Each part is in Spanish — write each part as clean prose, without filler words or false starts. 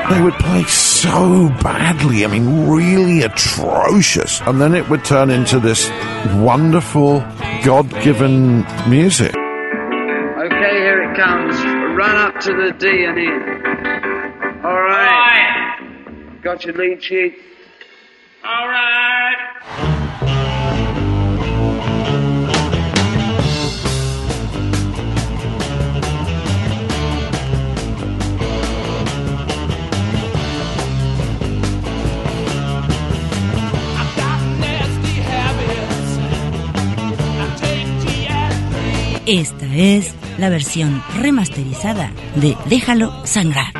They would play so badly, I mean, really atrocious. And then it would turn into this wonderful, God-given music. Okay, here it comes. Run up to the D and E. All right. Got your lead sheet? All right. Esta es la versión remasterizada de Déjalo Sangrar.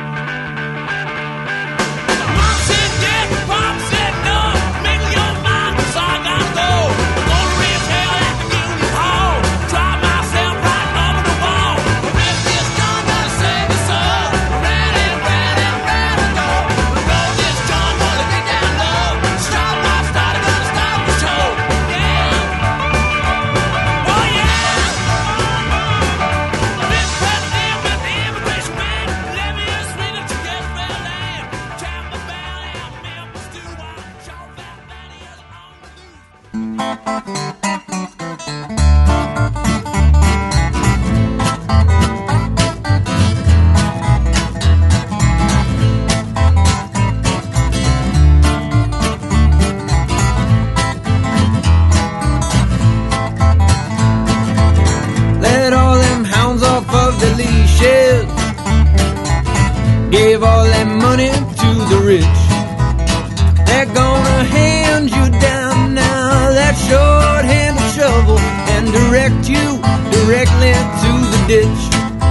Gave all that money to the rich. They're gonna hand you down now that short-handled shovel and direct you directly to the ditch.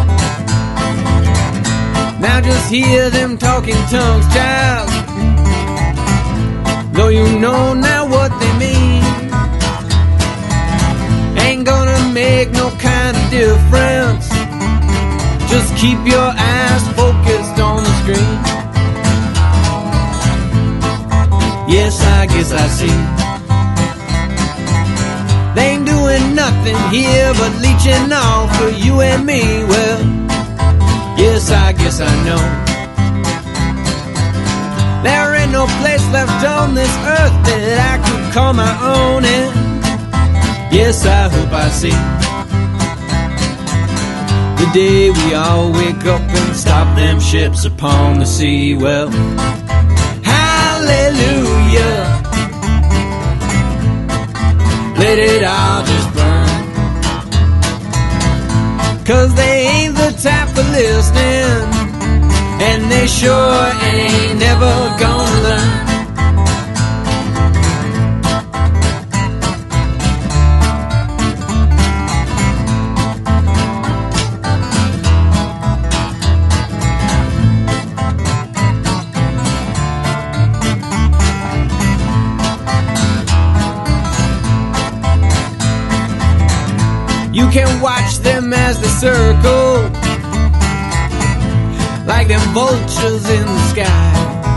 Now just hear them talking tongues, child, though you know now what they mean. Ain't gonna make no kind of difference. Just keep your eyes focused on the screen. Yes, I guess I see. They ain't doing nothing here but leeching off for you and me. Well, yes, I guess I know. There ain't no place left on this earth that I could call my own, and yes, I hope I see the day we all wake up and stop them ships upon the sea. Well, hallelujah, let it all just burn, 'cause they ain't the type for listening, and they sure ain't never gonna learn. You can watch them as they circle like them vultures in the sky,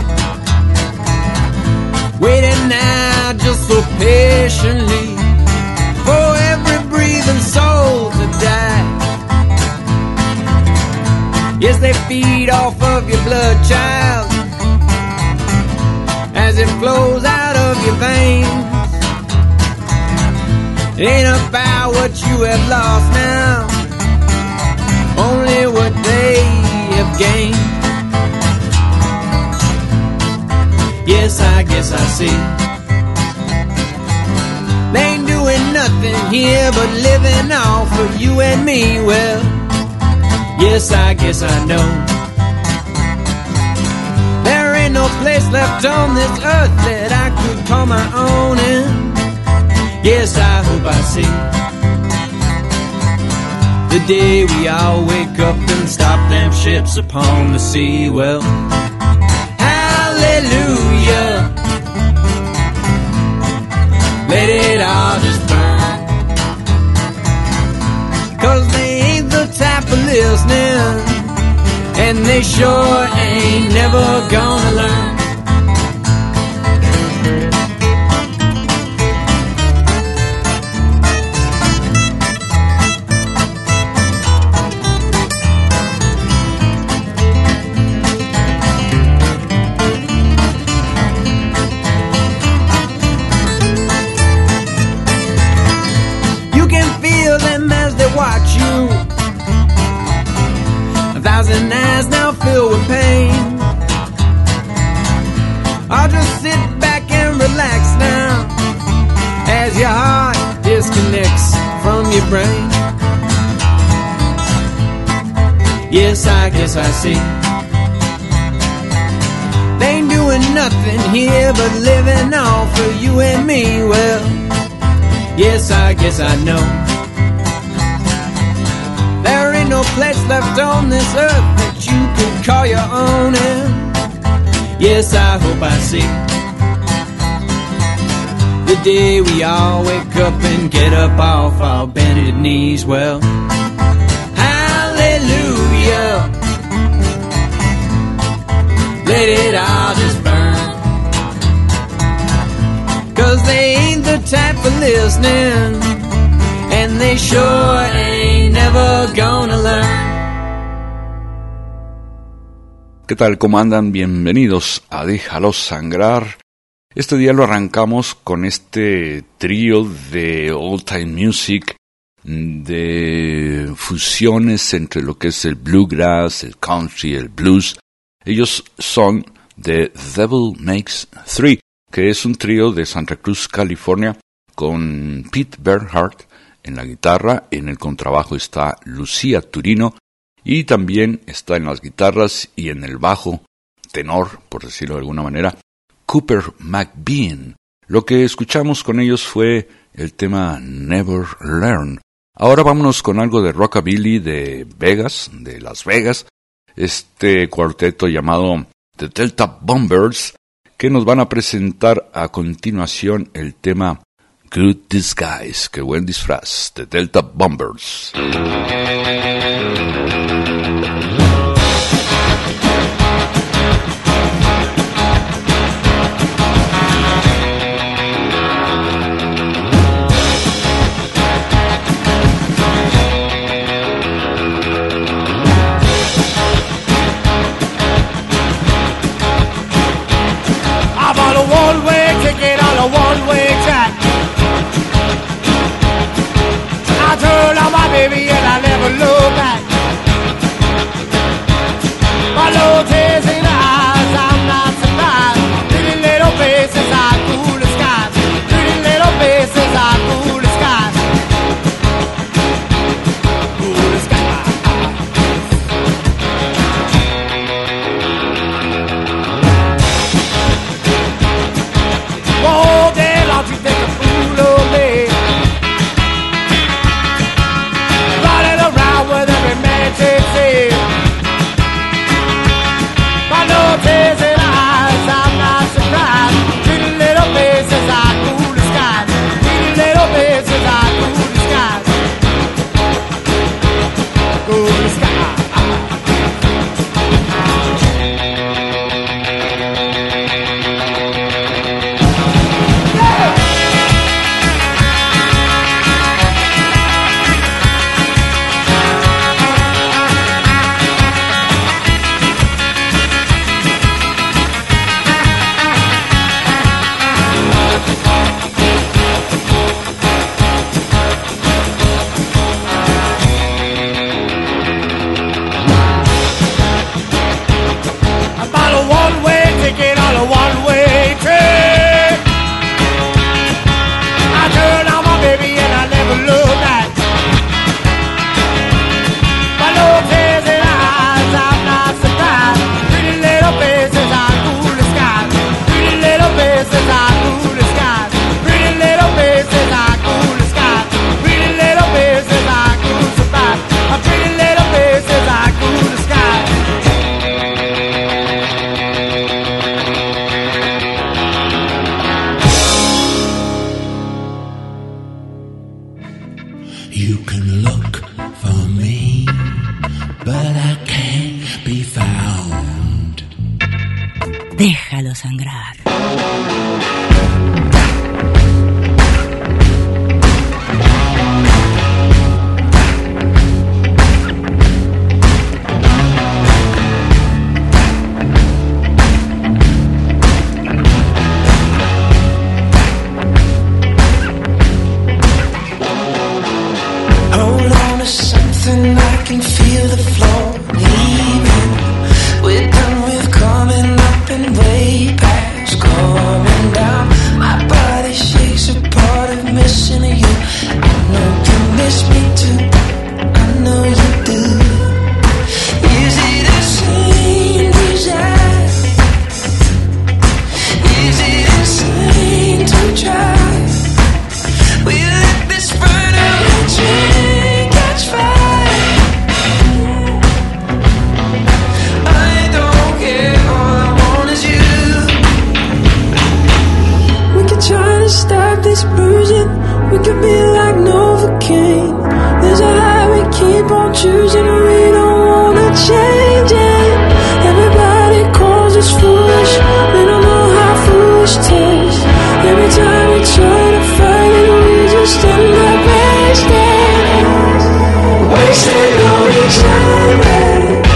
waiting now just so patiently for every breathing soul to die. Yes, they feed off of your blood, child, as it flows out of your veins. It ain't about what you have lost now, only what they have gained. Yes, I guess I see. They ain't doing nothing here but living off for you and me. Well, yes, I guess I know. There ain't no place left on this earth that I could call my own, and yes, I hope I see the day we all wake up and stop them ships upon the sea. Well, hallelujah, let it all just burn, 'cause they ain't the type of listening, and they sure ain't never gonna learn. thousand eyes now filled with pain. I'll just sit back and relax now as your heart disconnects from your brain. Yes, I guess I see. They ain't doing nothing here but living on for you and me. Well, yes, I guess I know. There ain't no place left on this earth that you could call your own. And yes, I hope I see the day we all wake up and get up off our bended knees. Well, hallelujah, let it all just burn, 'cause they ain't the type for listening, and they sure ain't never gonna learn. ¿Qué tal? ¿Cómo andan? Bienvenidos a Déjalo Sangrar. Este día lo arrancamos con este trío de old time music, de fusiones entre lo que es el bluegrass, el country, el blues. Ellos son The Devil Makes Three, que es un trío de Santa Cruz, California, con Pete Bernhardt en la guitarra. En el contrabajo está Lucía Turino y también está en las guitarras y en el bajo tenor, por decirlo de alguna manera, Cooper McBean. Lo que escuchamos con ellos fue el tema Never Learn. Ahora vámonos con algo de rockabilly de Vegas, de Las Vegas, este cuarteto llamado The Delta Bombers, que nos van a presentar a continuación el tema Good Disguise, que buen disfraz, The Delta Bombers. Ticket on a one-way track. I turned on my baby and I never looked back. My low tears in the eyes, I'm not surprised. Pretty little faces are cool as skies. Pretty little faces are cool as skies. Cool as skies. All day long you take a fool of me, running around with every man takes it. My no tears in eyes, I'm not surprised. Pretty little faces are cool as skies. Pretty little faces are cool as skies. Cool as skies. Ticket on a one-way train. I turned on my baby and I never looked back. My no tears in eyes, I'm not surprised. Pretty little faces are cool as skies. Pretty little faces are cool as skies. Pretty little faces are cool as skies. Pretty little faces are cool as skies. Pretty little faces are cool as skies. You can look for me, but I can't be found. Déjalo sangrar. Hold on to something, I can feel the floor. choosing, we don't wanna change it. Everybody calls us foolish, they don't know how foolish tastes. Every time we try to fight it, we just end up wasted on each other.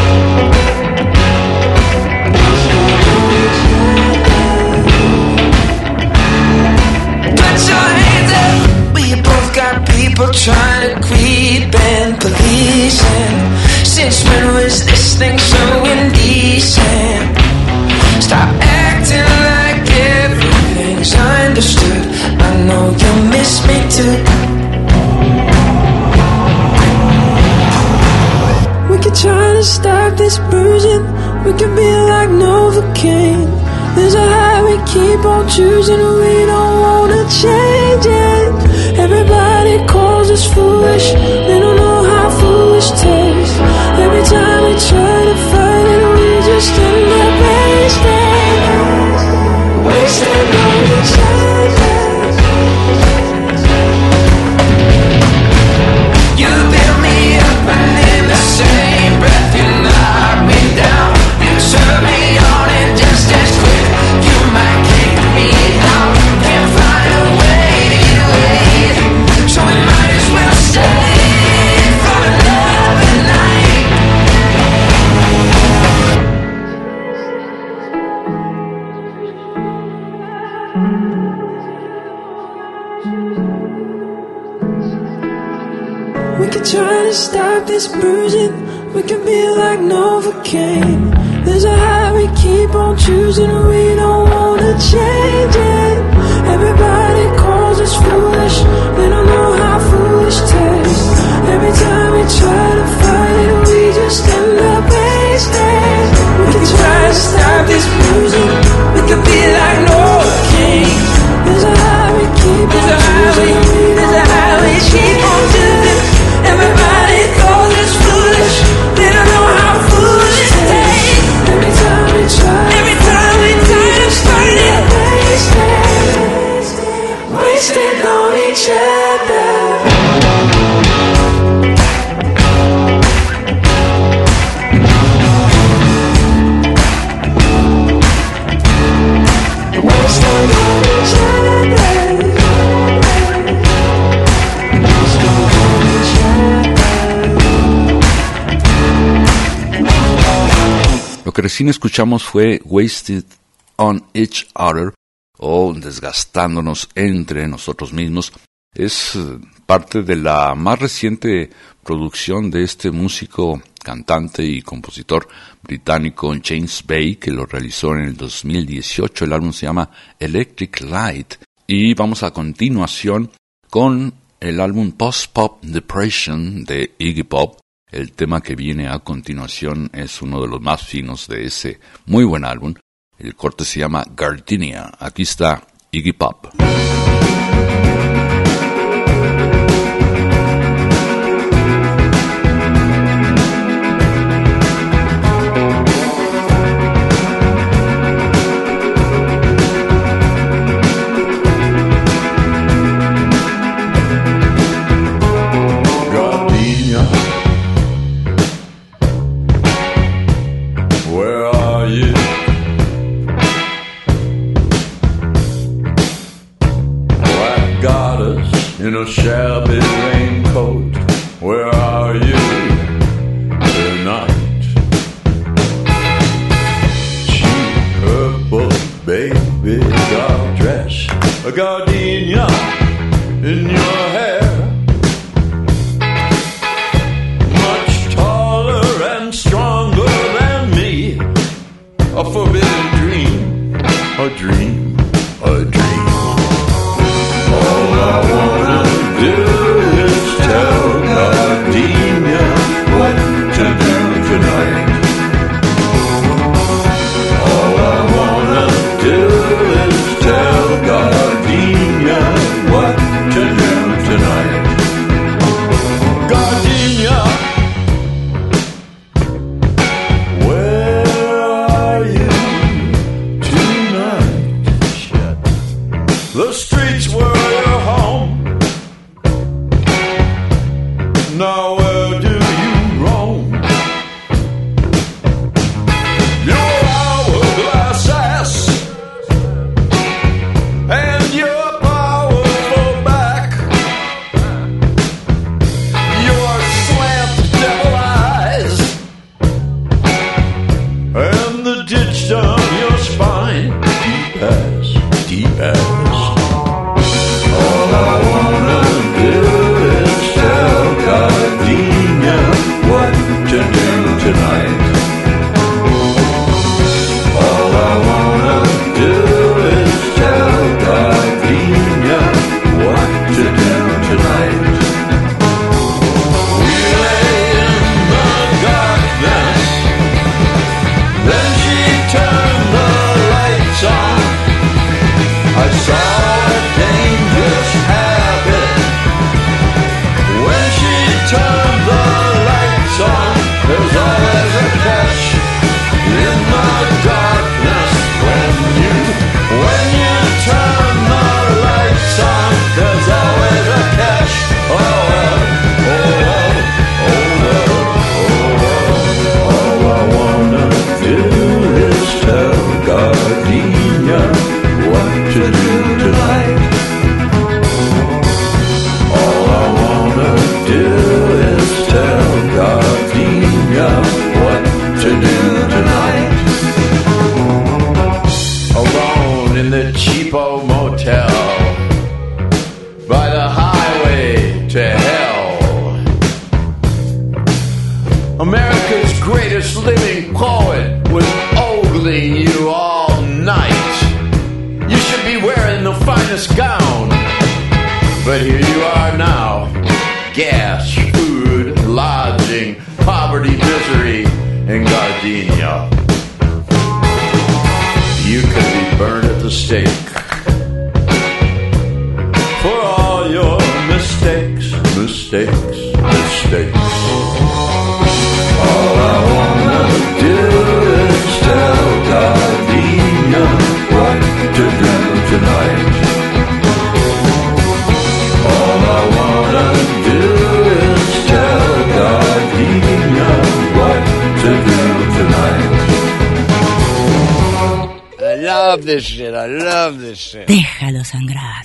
Put your hands up. We both got people trying to creep and policing. Since when was this thing so indecent? Stop acting like everything's understood. I know you miss me too. We can try to stop this bruising. We can be like Novocaine. There's a high we keep on choosing. We don't wanna change it. Everybody calls us foolish, they don't know how foolish tastes. Every time we try to fight it, we just end up wasted on each other. You build me up and in the same breath you knock me down. You turn me on and just as quick you might kick me out. Can't find a way to wait, so we might as well stay for another night. We can try to stop this bruising. We can be like Novocaine. There's a high we keep on choosing. We don't wanna change it. Everybody calls us foolish, they don't know how foolish tastes. Every time we try to fight it, we just end up wasted. We can try to stop this bruising. We can be like Novocaine. There's a high we keep on choosing. There's a high we keep on choosing. Everybody calls us foolish, they don't know how foolish it tastes. Every time we try to fight it, wasted on each other. Wasted on each other. Lo que recién escuchamos fue Wasted on Each Other, o desgastándonos entre nosotros mismos. Es parte de la más reciente producción de este músico, cantante y compositor británico James Bay, que lo realizó en el 2018. El álbum se llama Electric Light. Y vamos a continuación con el álbum Post Pop Depression de Iggy Pop. El tema que viene a continuación es uno de los más finos de ese muy buen álbum. El corte se llama Gardenia. Aquí está Iggy Pop. In a shabby raincoat, where are you tonight? Cheap purple baby doll dress, a gardenia in your hair. Much taller and stronger than me, a forbidden dream, a dream, a dream. All I wanna do is tell Gardenia what to do tonight. All I wanna do is tell Gardenia what to do tonight. Gardenia, where are you tonight? turned the lights on, I saw a dangerous habit. When she turned the lights on, there's always a catch in the darkness. When you turn the lights on, there's always a catch. Oh well, oh well, oh well, oh well. All I wanna do is tell Gardenia what to do tonight. All I wanna do is tell Gardenia what to do tonight. Alone in the cheapo motel by the highway to hell, America's greatest living poet was ogling you all night. You should be wearing the finest gown, but here you are now. Gas, food, lodging, poverty, misery, and gardenia. You could be burned at the stake for all your mistakes, mistakes, mistakes. All I wanna do is tell Gardenia what to do tonight. All I wanna do is tell Gardenia what to do tonight. I love this shit, I love this shit. Déjalo sangrar.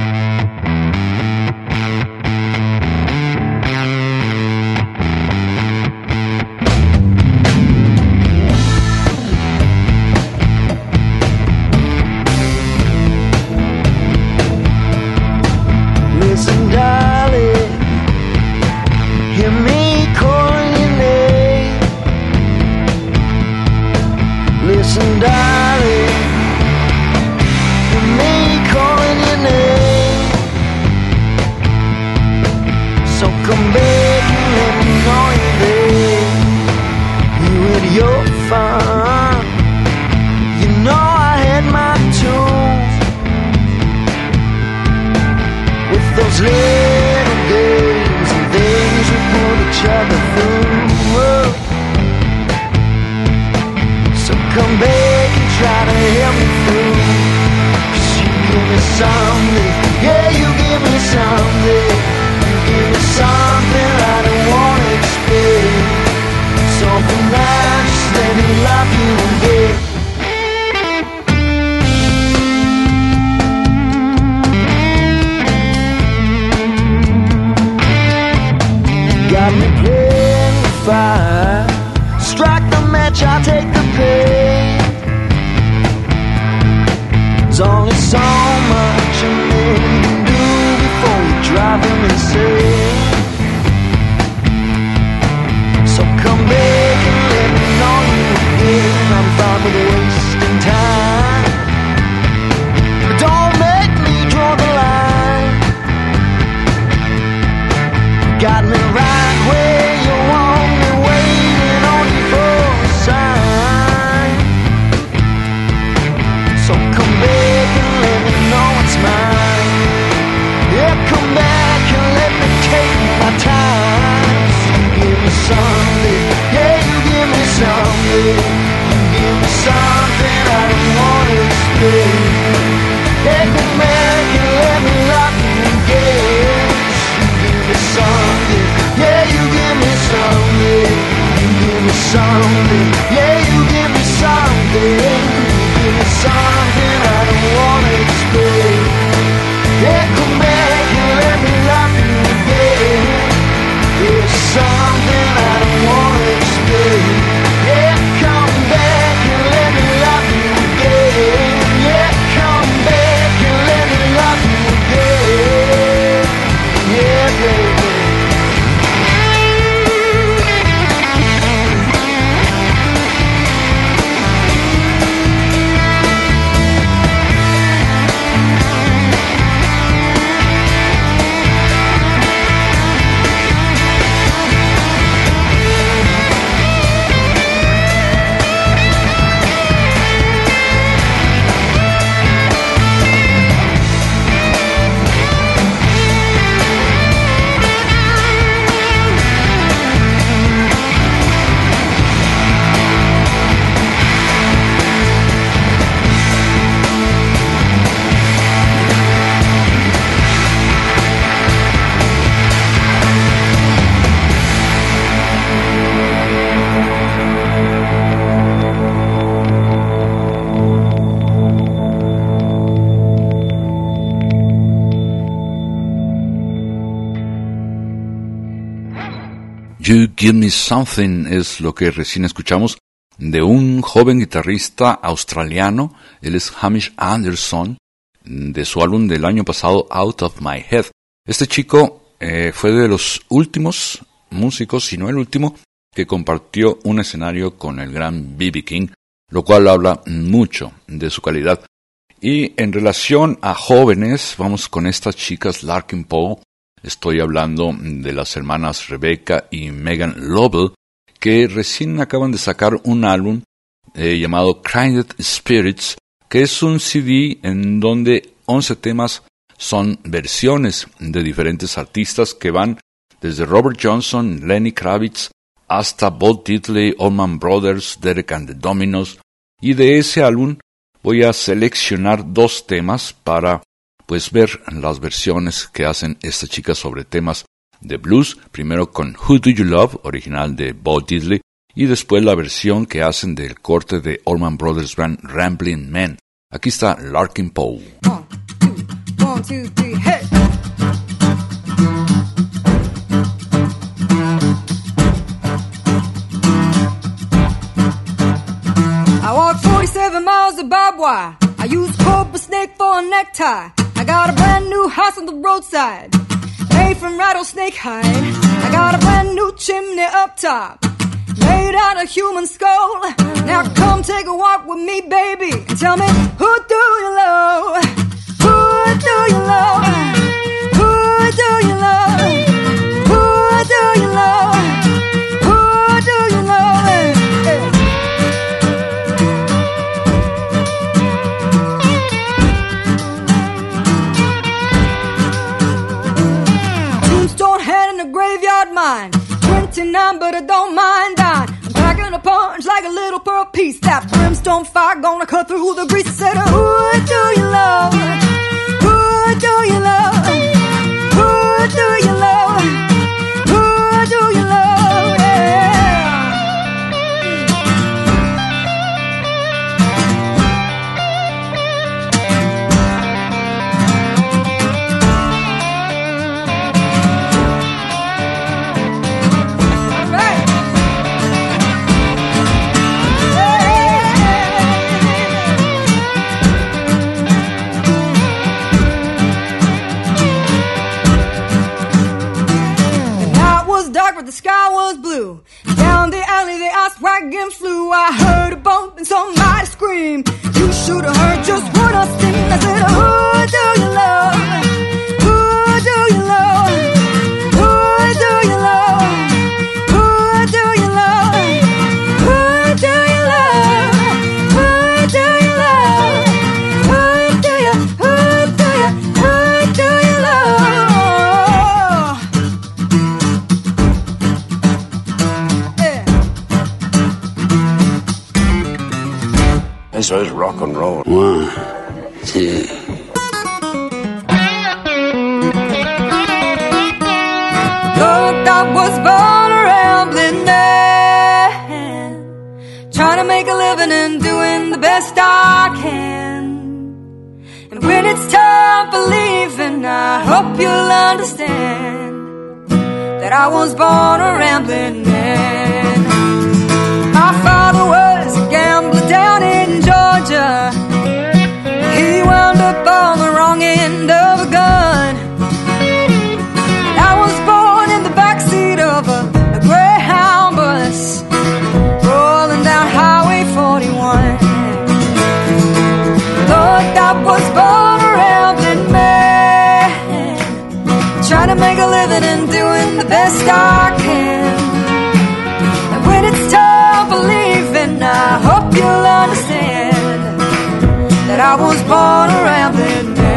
Listen, darling, hear me calling your name. Listen, darling, hear me calling your name. So come back and let me know you're there. You had your fun, you know I had my tools. With those little games and things we put each other through. So come back and try to help me through. 'Cause you give me something, yeah, you give me something. You give me something I don't want to explain. So for now, just let me love you again. Got me playing with fire. Strike the match, I'll take the pain. There's only so much a man can do before you drive him insane. So come back and let me know you again. I'm fine with wasting time, but don't make me draw the line. Got me right where you want me, waiting on you for a sign. So come back and let me know it's mine. Yeah, come back and let me take my time. So you give me something, yeah, you give me something. You give me something I don't want to explain. Yeah, come back and let me love you again. Something, yeah, you give me something. You give me something, yeah, you give me something. You give me something I don't wanna explain. Yeah, come back and let me love you again. There's something I don't wanna explain. Yeah, come Give Me Something es lo que recién escuchamos de un joven guitarrista australiano. Él es Hamish Anderson, de su álbum del año pasado, Out of My Head. Este chico fue de los últimos músicos, si no el último, que compartió un escenario con el gran B.B. King, lo cual habla mucho de su calidad. Y en relación a jóvenes, vamos con estas chicas Larkin Poe. Estoy hablando de las hermanas Rebecca y Megan Lovell, que recién acaban de sacar un álbum llamado Kindred Spirits, que es un CD en donde 11 temas son versiones de diferentes artistas que van desde Robert Johnson, Lenny Kravitz, hasta Bo Diddley, Allman Brothers, Derek and the Dominos. Y de ese álbum voy a seleccionar 2 temas para ver las versiones que hacen estas chicas sobre temas de blues. Primero con Who Do You Love, original de Bo Diddley, y después la versión que hacen del corte de Allman Brothers Band, Ramblin' Man. Aquí está Larkin Poe. 1, 2, 3, hey! I walked 47 miles of barbed wire. I used cobra snake for a necktie. I got a brand new house on the roadside, made from rattlesnake hide. I got a brand new chimney up top, made out of human skull. Now come take a walk with me, baby, and tell me, who do you love? Who do you love? Who do you love? Who do you love? Who do you love? Hey. Tombstone head in the graveyard mine, 29, but I don't mind dying. I'm packing a punch like a little pearl piece. That brimstone fire gonna cut through the grease. I said, who do you love? Who do you love? Who do you love? Who do you love? Yeah. But the sky was blue. Down the alley the ice wagon flew. I heard a bump and somebody scream. You should have heard just what I seen. I said, who do you love? Who do you love? Who do you love? Who do you love? Who do you love? Who do you love? Who do you? Who do you? Who do you love? This was rock and roll. 1, 2. Look, I was born a rambling man, trying to make a living and doing the best I can. And when it's time for leaving, I hope you'll understand that I was born a rambling man. My father was a gambler down in Georgia. He wound up on the wrong end of a gun. And I was born in the backseat of a Greyhound bus, rolling down Highway 41. Lord, I was born a rambling man, trying to make a living and doing the best I can. And when it's time for leaving, I hope you'll understand that I was born a rambling man.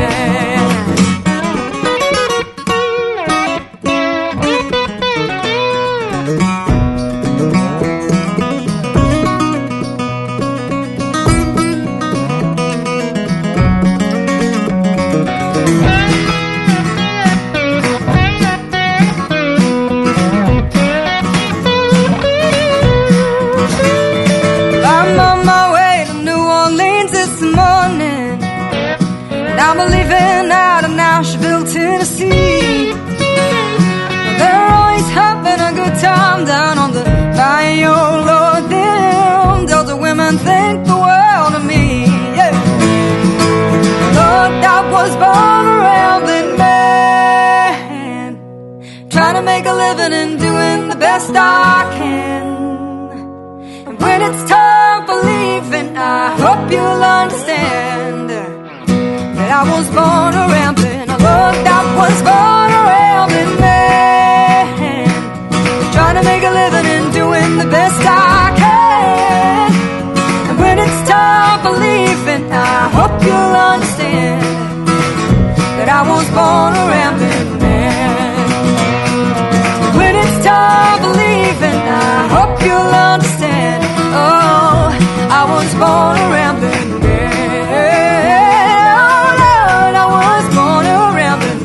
I'm leaving out of Nashville, Tennessee. They're always having a good time down on the bayou, Lord, them Delta women think the world of me. Yeah. Lord, I was born a rambling man, trying to make a living and doing the best I can. And when it's time for leaving, I hope you'll understand that I was born a rambling. Lord, I was born a rambling man, trying to make a living and doing the best I can. And when it's time for leaving, I hope you'll understand that I was born a rambling man. When it's time for leaving, I hope you'll understand. Oh, I was born a rambling man. Oh, Lord, I was born a rambling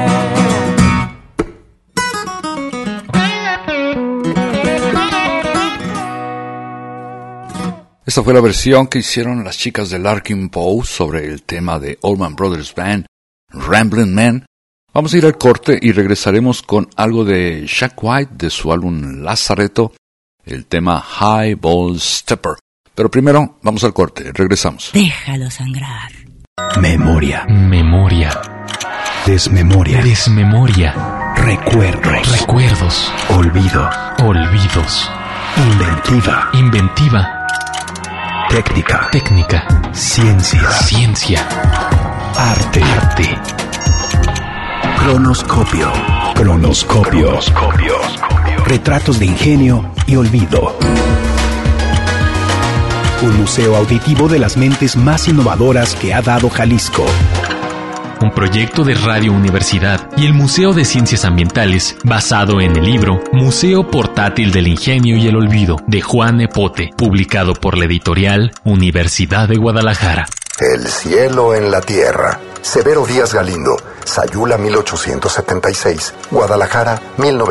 man. Esta fue la versión que hicieron las chicas de Larkin Poe sobre el tema de Allman Brothers Band, Ramblin' Man. Vamos a ir al corte y regresaremos con algo de Jack White de su álbum Lazaretto, el tema High Ball Stepper. Pero primero, vamos al corte, regresamos. Déjalo sangrar. Memoria. Memoria. Desmemoria. Desmemoria. Recuerdos. Recuerdos. Olvido. Olvidos. Inventiva. Inventiva. Técnica. Técnica. Ciencia. Ciencia. Arte. Arte. Cronoscopio. Cronoscopio. Retratos de ingenio y olvido. Un museo auditivo de las mentes más innovadoras que ha dado Jalisco. Un proyecto de Radio Universidad y el Museo de Ciencias Ambientales basado en el libro Museo Portátil del Ingenio y el Olvido de Juan Nepote, publicado por la editorial Universidad de Guadalajara. El cielo en la tierra. Severo Díaz Galindo, Sayula 1876, Guadalajara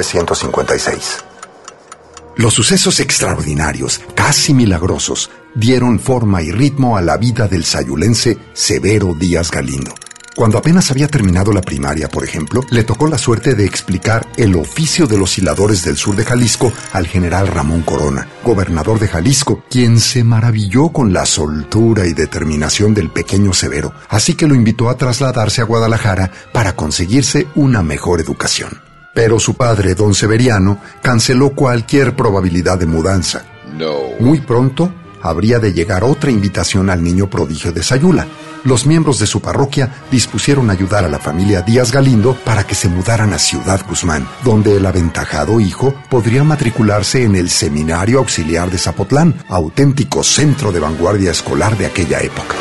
1956. Los sucesos extraordinarios, casi milagrosos, dieron forma y ritmo a la vida del sayulense Severo Díaz Galindo. Cuando apenas había terminado la primaria, por ejemplo, le tocó la suerte de explicar el oficio de los hiladores del sur de Jalisco al general Ramón Corona, gobernador de Jalisco, quien se maravilló con la soltura y determinación del pequeño Severo, así que lo invitó a trasladarse a Guadalajara para conseguirse una mejor educación. Pero su padre, don Severiano, canceló cualquier probabilidad de mudanza. Muy pronto habría de llegar otra invitación al niño prodigio de Sayula. Los miembros de su parroquia dispusieron ayudar a la familia Díaz Galindo para que se mudaran a Ciudad Guzmán, donde el aventajado hijo podría matricularse en el Seminario Auxiliar de Zapotlán, auténtico centro de vanguardia escolar de aquella época.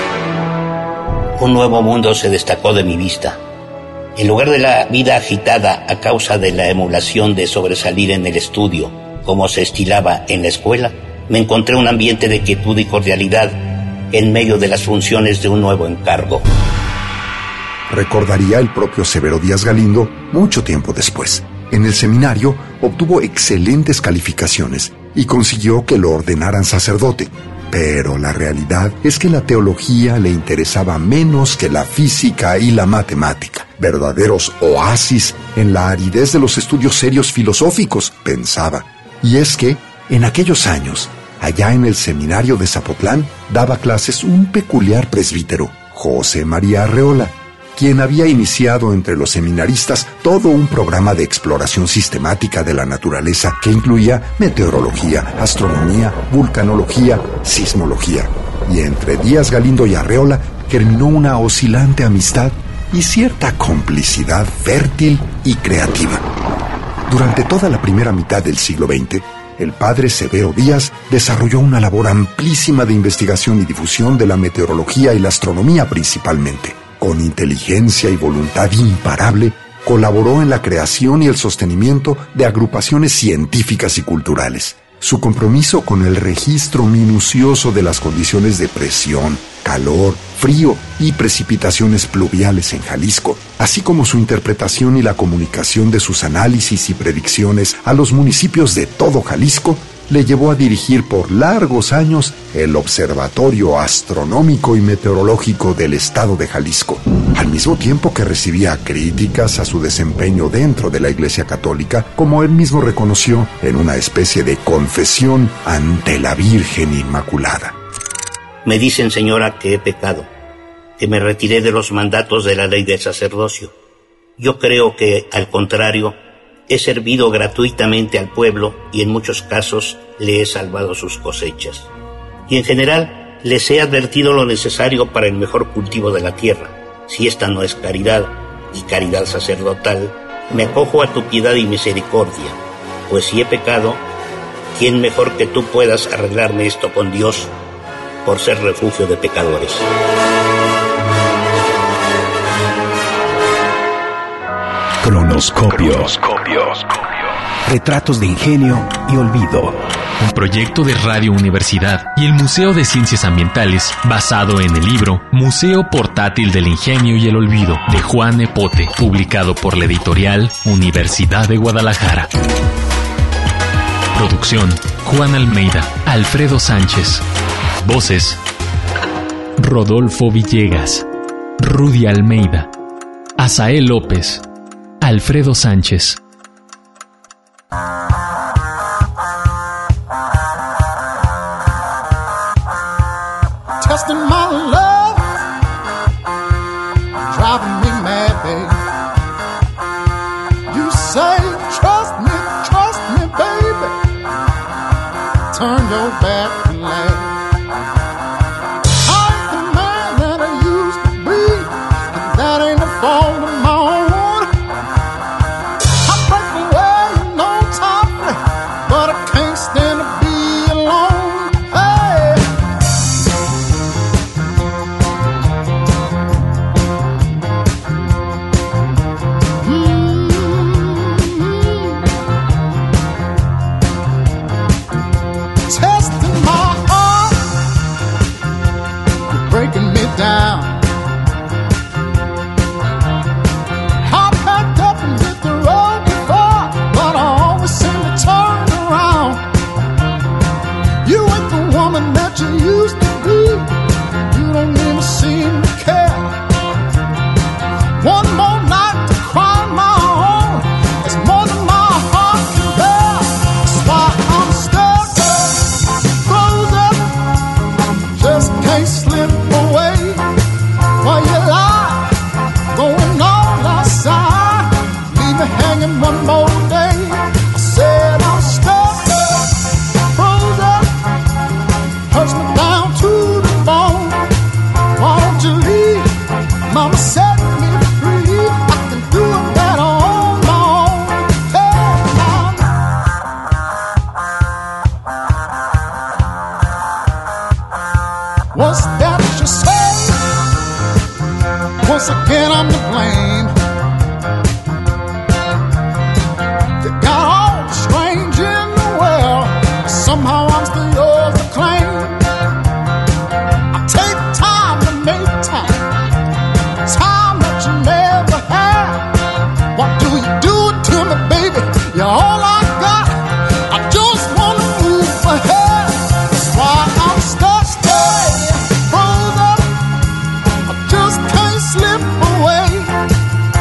Un nuevo mundo se destacó de mi vista. En lugar de la vida agitada a causa de la emulación de sobresalir en el estudio, como se estilaba en la escuela, me encontré un ambiente de quietud y cordialidad en medio de las funciones de un nuevo encargo. Recordaría el propio Severo Díaz Galindo mucho tiempo después. En el seminario obtuvo excelentes calificaciones y consiguió que lo ordenaran sacerdote. Pero la realidad es que la teología le interesaba menos que la física y la matemática. Verdaderos oasis en la aridez de los estudios serios filosóficos, pensaba. Y es que, en aquellos años, allá en el seminario de Zapotlán, daba clases un peculiar presbítero, José María Arreola, quien había iniciado entre los seminaristas todo un programa de exploración sistemática de la naturaleza que incluía meteorología, astronomía, vulcanología, sismología. Y entre Díaz Galindo y Arreola germinó una oscilante amistad y cierta complicidad fértil y creativa. Durante toda la primera mitad del siglo XX, el padre Severo Díaz desarrolló una labor amplísima de investigación y difusión de la meteorología y la astronomía principalmente. Con inteligencia y voluntad imparable, colaboró en la creación y el sostenimiento de agrupaciones científicas y culturales. Su compromiso con el registro minucioso de las condiciones de presión, calor, frío y precipitaciones pluviales en Jalisco, así como su interpretación y la comunicación de sus análisis y predicciones a los municipios de todo Jalisco, le llevó a dirigir por largos años el Observatorio Astronómico y Meteorológico del Estado de Jalisco, al mismo tiempo que recibía críticas a su desempeño dentro de la Iglesia Católica, como él mismo reconoció en una especie de confesión ante la Virgen Inmaculada. Me dicen, señora, que he pecado, que me retiré de los mandatos de la ley del sacerdocio. Yo creo que, al contrario, he servido gratuitamente al pueblo y en muchos casos le he salvado sus cosechas. Y en general les he advertido lo necesario para el mejor cultivo de la tierra. Si esta no es caridad, y caridad sacerdotal, me acojo a tu piedad y misericordia, pues si he pecado, ¿quién mejor que tú puedas arreglarme esto con Dios por ser refugio de pecadores? Cronoscopio. Retratos de ingenio y olvido. Un proyecto de Radio Universidad y el Museo de Ciencias Ambientales basado en el libro Museo Portátil del Ingenio y el Olvido de Juan Epote, publicado por la editorial Universidad de Guadalajara. Producción: Juan Almeida, Alfredo Sánchez. Voces: Rodolfo Villegas, Rudy Almeida, Asael López, Alfredo Sánchez. Testing my love, driving me mad, babe. You say, trust me, baby. Turn your back and laugh. I ain't the man that I used to be, and that ain't the fault of my own. I break away, no time, but I can't stand to be alone. Hey. Testing my heart, you're breaking me down. I packed up and hit the road before, but I always seem to turn around. You ain't the woman that you used to be. You don't even seem to care. One more night to cry my own. It's more than my heart can bear. That's why I'm stuck, frozen. Just can't slip away. While you lie, going on outside. Leave me hanging one more day. I said I'm stuck, frozen. Hurts me down to the bone. Why don't you leave? Mama set me free. I can do it better on my own. Hey, mama. What's that you say? Once again I'm to blame. You got all the strange in the world, but somehow I'm still yours to claim. I take time to make time, time that you never had. What do you do to me, baby? You're all I got. I just wanna move ahead. That's why I'm stuck, frozen. I just can't slip away.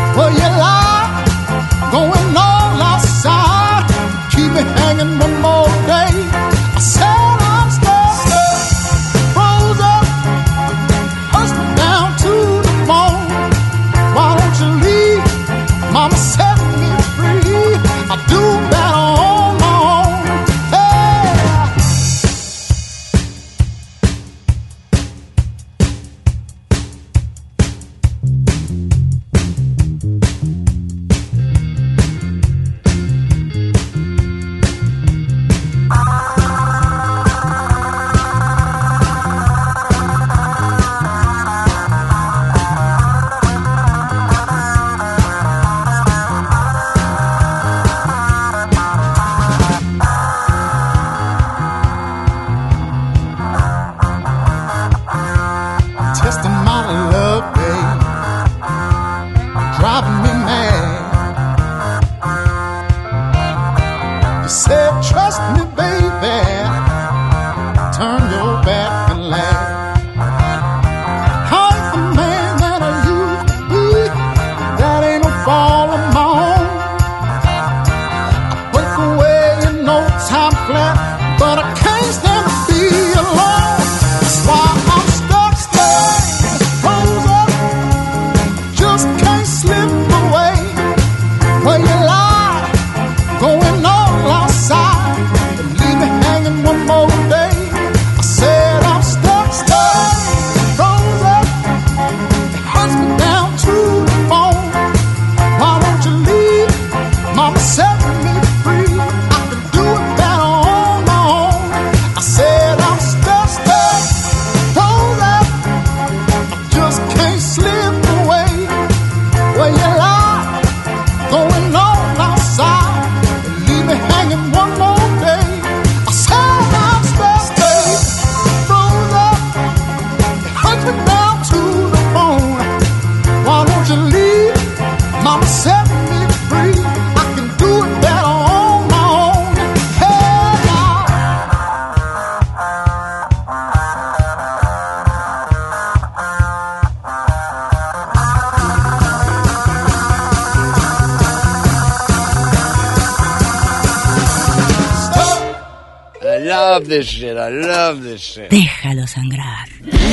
love this shit. I love this shit. Déjalo sangrar.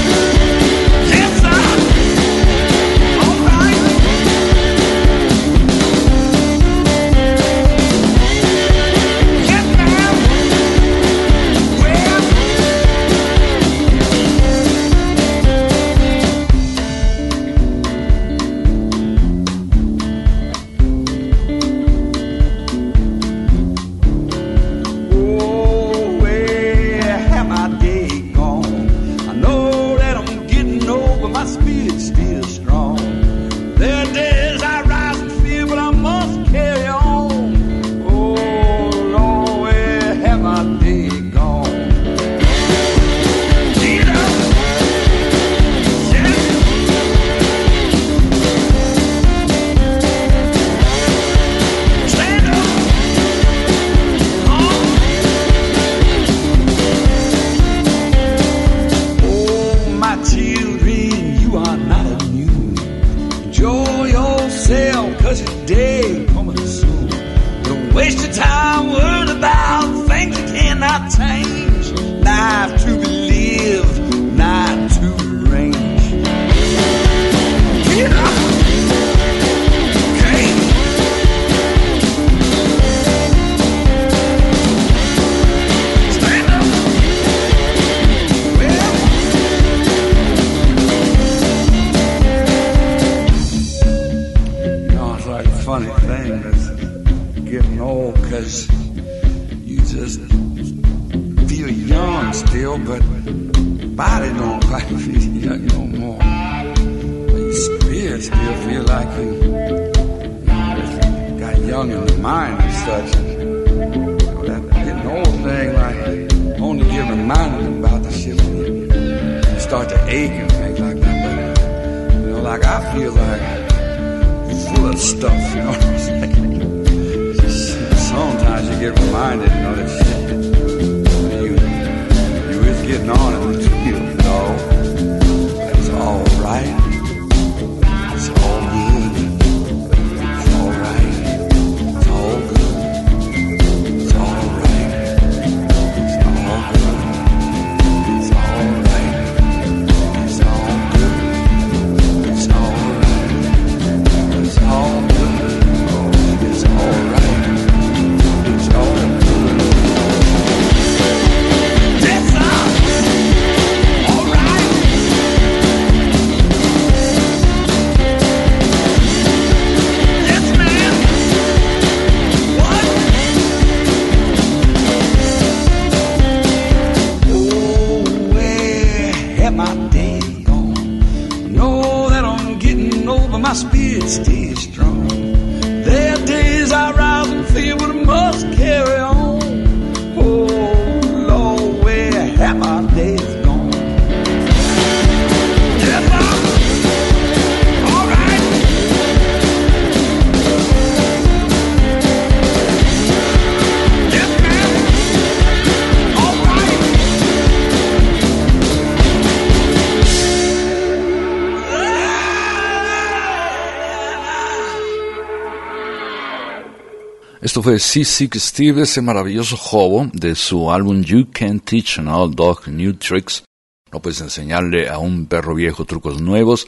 Esto fue Seasick Steve, ese maravilloso hobo de su álbum You Can't Teach an Old Dog New Tricks. No puedes enseñarle a un perro viejo trucos nuevos.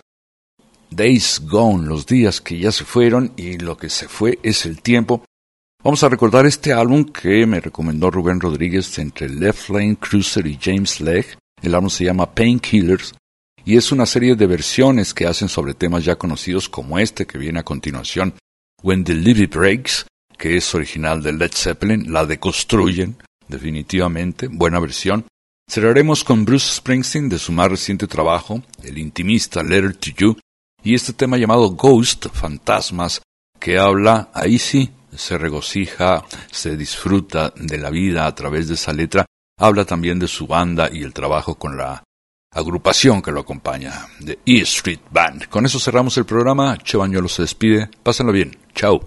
Days Gone, los días que ya se fueron y lo que se fue es el tiempo. Vamos a recordar este álbum que me recomendó Rubén Rodríguez entre Left Lane Cruiser y James Legg. El álbum se llama Painkillers y es una serie de versiones que hacen sobre temas ya conocidos como este que viene a continuación, When the Levee Breaks, que es original de Led Zeppelin, la deconstruyen, definitivamente, buena versión. Cerraremos con Bruce Springsteen de su más reciente trabajo, el intimista Letter to You, y este tema llamado Ghost, Fantasmas, que habla, ahí sí, se regocija, se disfruta de la vida a través de esa letra, habla también de su banda y el trabajo con la agrupación que lo acompaña, The E Street Band. Con eso cerramos el programa, Che Bañuelo se despide, pásenlo bien, chao.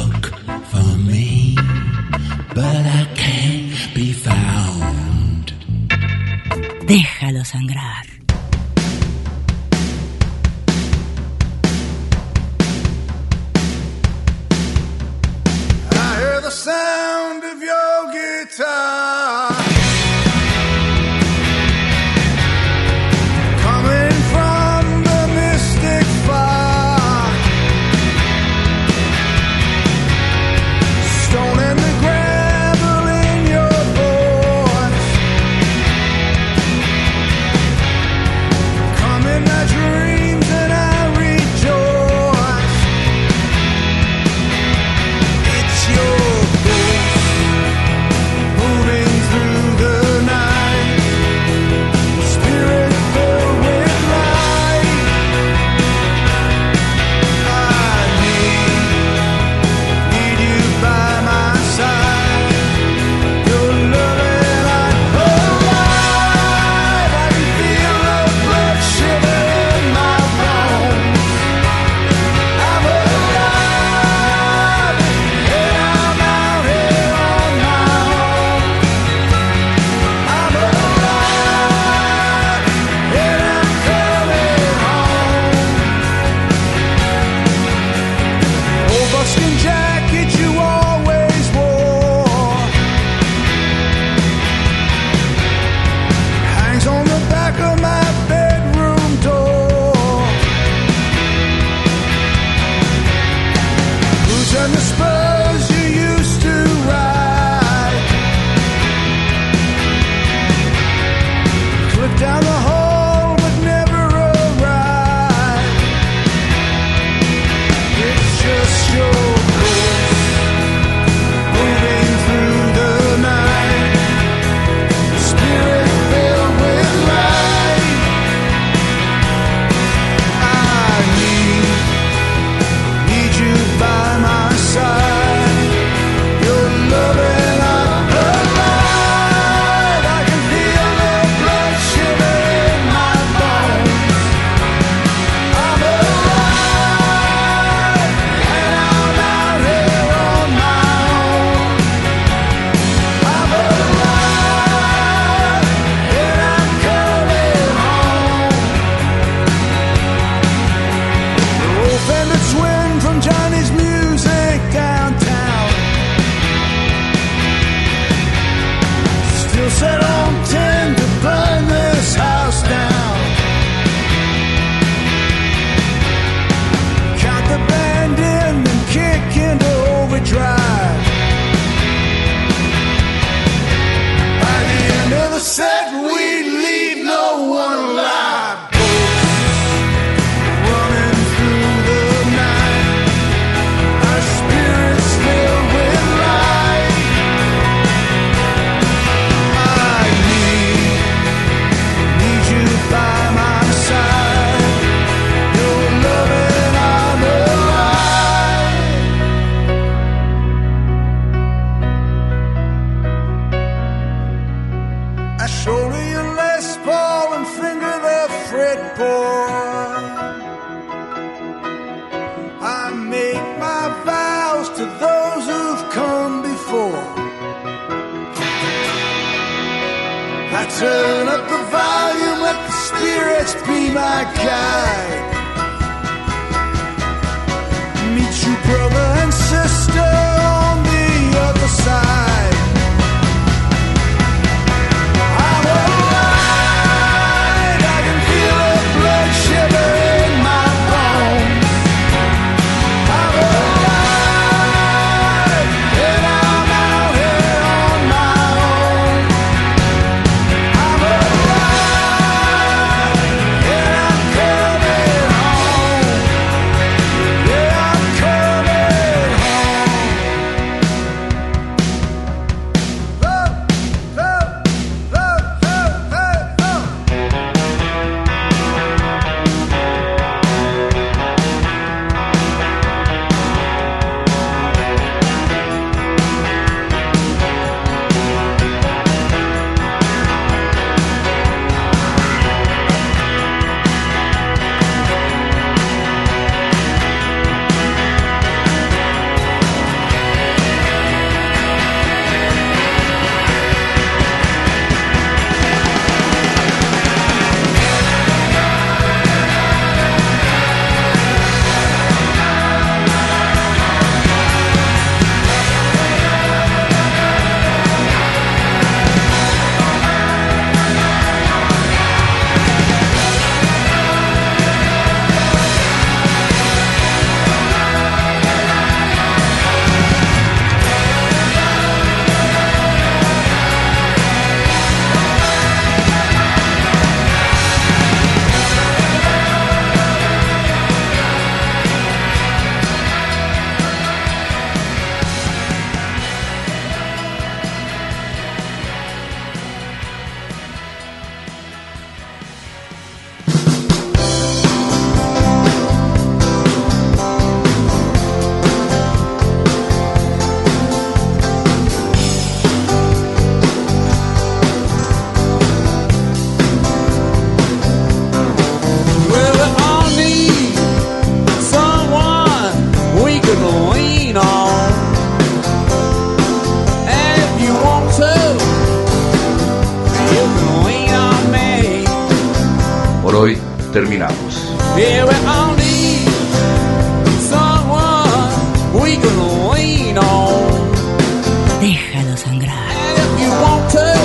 look for me, but I can't be found. Déjalo sangrar. I hear the sound of your guitar coming from the mystic far, stone and the gravel in your voice, come in my dreams and I rejoice. It's your moving through the night, spirit filled with light. I need you by my side. Your love and I'm alive. I can feel the blood shiver in my bones. I'm alive, and I'm out here on my own. I'm alive, and I'm coming home. Old buckskin jacket you always wore hangs on the back of my bedroom door. Boots and the spurs you used to ride, clip down the hall but never arrive. It's just your ghost moving through the night, spirit filled with light. I need you by my side. Your love and I'm alive. I can feel the blood shiver in my bones. I'm alive, and I'm out here on my own. I'm alive, and I'm coming home. The wolf and the twin from Johnny's Music downtown still set on 10 to burn this house down. Count the band in and kick into overdrive. By the end of the set, we leave no one alive. Running through the night, our spirits filled with light. I need you by my side. Your love and I'm alive. I shoulder your Les Paul and finger the fretboard. I make my vows to those who've come before. I turn up the volume, let the spirits be my guide. Meet you, brother and sister, on the other side. I'm alive, I can feel the blood shiver in my bones. I'm alive, and I'm out here on my own. I'm alive, and I'm coming home. Yeah, I'm coming home. por hoy terminamos. Yeah, we all need someone we can lean on. Déjalo sangrar. And if you want to